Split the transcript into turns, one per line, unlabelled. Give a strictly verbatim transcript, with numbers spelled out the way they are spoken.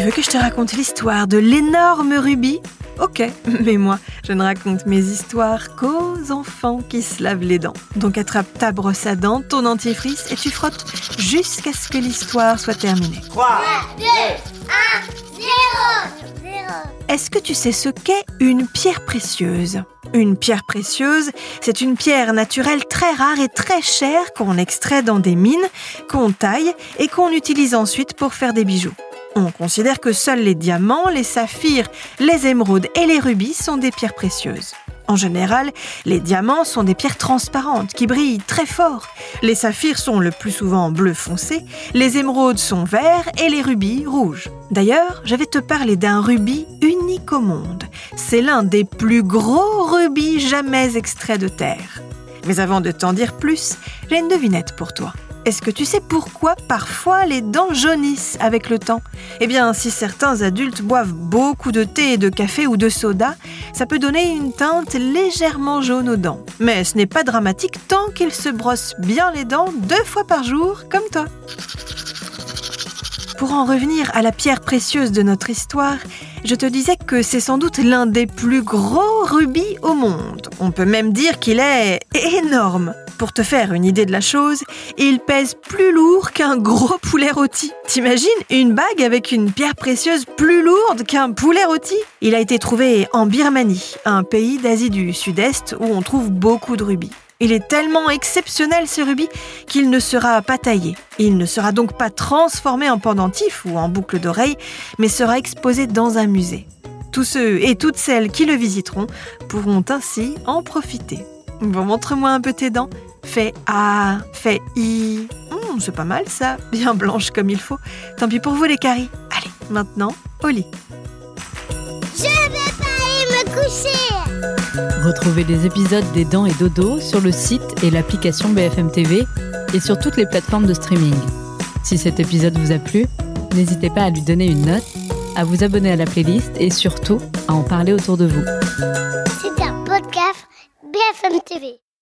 veux que je te raconte l'histoire de l'énorme rubis ? Ok, mais moi, je ne raconte mes histoires qu'aux enfants qui se lavent les dents. Donc attrape ta brosse à dents, ton dentifrice et tu frottes jusqu'à ce que l'histoire soit terminée.
trois, deux, un, zéro.
Est-ce que tu sais ce qu'est une pierre précieuse ? Une pierre précieuse, c'est une pierre naturelle très rare et très chère qu'on extrait dans des mines, qu'on taille et qu'on utilise ensuite pour faire des bijoux. On considère que seuls les diamants, les saphirs, les émeraudes et les rubis sont des pierres précieuses. En général, les diamants sont des pierres transparentes qui brillent très fort. Les saphirs sont le plus souvent bleu foncé, les émeraudes sont verts et les rubis rouges. D'ailleurs, je vais te parler d'un rubis unique au monde. C'est l'un des plus gros rubis jamais extraits de terre. Mais avant de t'en dire plus, j'ai une devinette pour toi. Est-ce que tu sais pourquoi parfois les dents jaunissent avec le temps ? Eh bien, si certains adultes boivent beaucoup de thé, de café ou de soda, ça peut donner une teinte légèrement jaune aux dents. Mais ce n'est pas dramatique tant qu'ils se brossent bien les dents deux fois par jour, comme toi. Pour en revenir à la pierre précieuse de notre histoire, je te disais que c'est sans doute l'un des plus gros rubis au monde. On peut même dire qu'il est énorme. Pour te faire une idée de la chose, il pèse plus lourd qu'un gros poulet rôti. T'imagines une bague avec une pierre précieuse plus lourde qu'un poulet rôti ? Il a été trouvé en Birmanie, un pays d'Asie du Sud-Est où on trouve beaucoup de rubis. Il est tellement exceptionnel ce rubis qu'il ne sera pas taillé. Il ne sera donc pas transformé en pendentif ou en boucle d'oreille, mais sera exposé dans un musée. Tous ceux et toutes celles qui le visiteront pourront ainsi en profiter. Bon, montre-moi un peu tes dents. Fais A, fais I. Hum, c'est pas mal ça, bien blanche comme il faut. Tant pis pour vous les caries. Allez, maintenant, au lit.
Je vais pas aller me coucher.
Retrouvez les épisodes des Dents et Dodo sur le site et l'application B F M T V et sur toutes les plateformes de streaming. Si cet épisode vous a plu, n'hésitez pas à lui donner une note, à vous abonner à la playlist et surtout à en parler autour de vous.
C'est un podcast B F M T V.